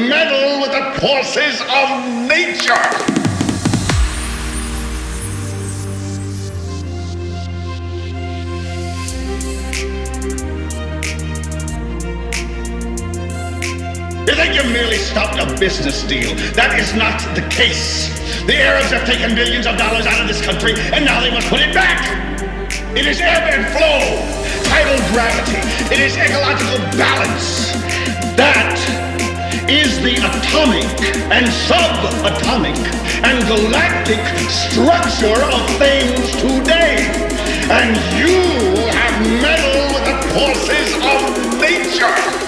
meddle with the forces of nature. You think you merely stopped a business deal? That is not the case. The Arabs have taken billions of dollars out of this country, and now they must put it back. It is ebb and flow, tidal gravity. It is ecological balance. That is the atomic and subatomic and galactic structure of things today. And you have meddled with the forces of nature.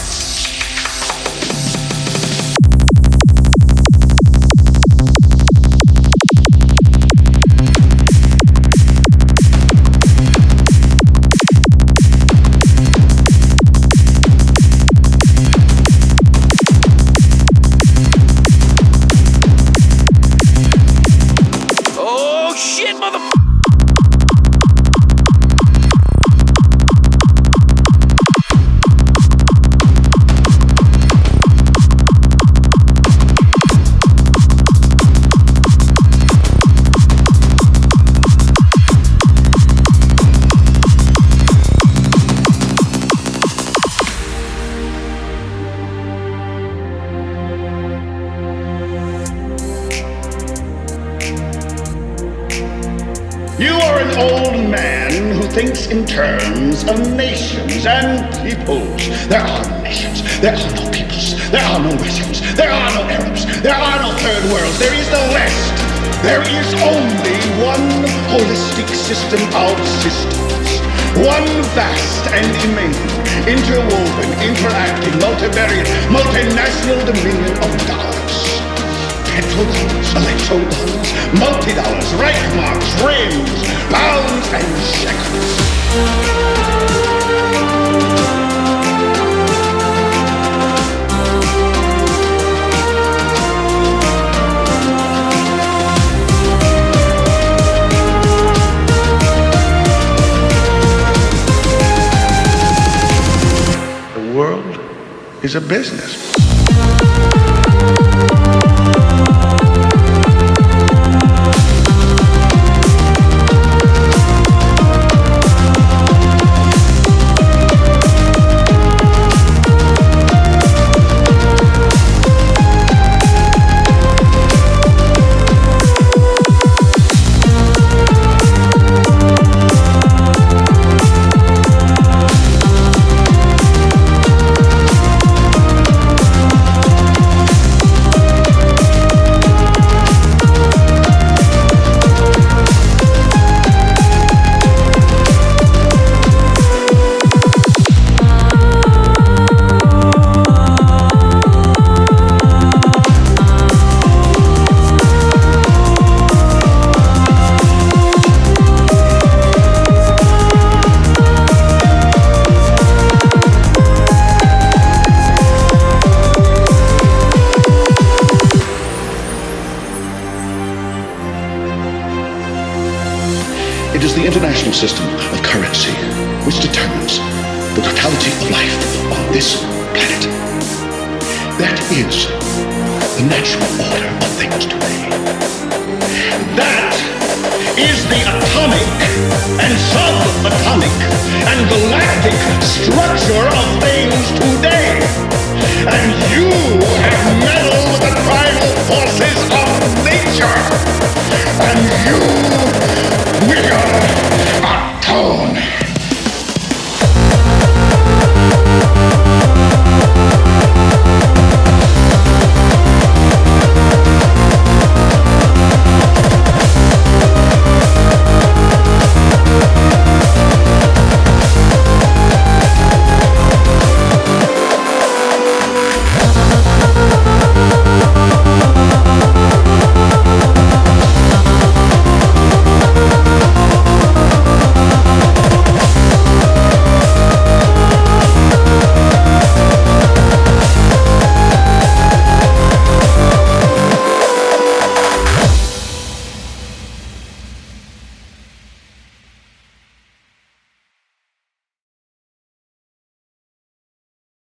You are an old man who thinks in terms of nations and peoples. There are no nations. There are no peoples. There are no Russians. There are no Arabs. There are no third worlds. There is no West. There is only one holistic system of systems. One vast and immense, interwoven, interacting, multivariate, multinational dominion of dollars. Petrodollars, electrodollars, multi-dollars, Reichmarks, rings, pounds, and shekels. The world is a business. It is the international system of currency which determines the totality of life on this planet. That is the natural order of things today. That is the atomic and subatomic and galactic structure of things today.